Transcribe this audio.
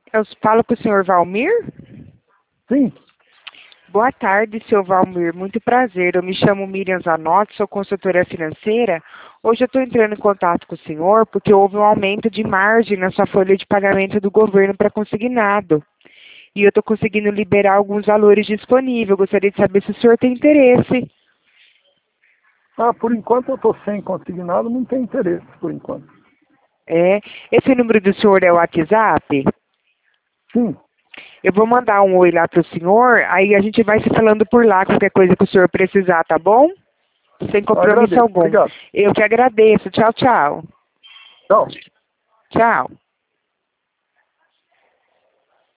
Eu falo com o senhor Valmir? Sim. Boa tarde, senhor Valmir. Muito prazer. Eu me chamo Miriam Zanotti, sou consultora financeira. Hoje eu estou entrando em contato com o senhor porque houve um aumento de margem na sua folha de pagamento do governo para consignado. E eu estou conseguindo liberar alguns valores disponíveis. Eu gostaria de saber se o senhor tem interesse. Ah, por enquanto eu estou sem consignado, não tem interesse por enquanto. É. Esse número do senhor é o WhatsApp? Sim. Eu vou mandar um oi lá para o senhor, aí a gente vai se falando por lá, qualquer coisa que o senhor precisar, tá bom? Sem compromisso Agradeço. algum. Obrigado. Eu que agradeço. Tchau, tchau. Tchau. Tchau.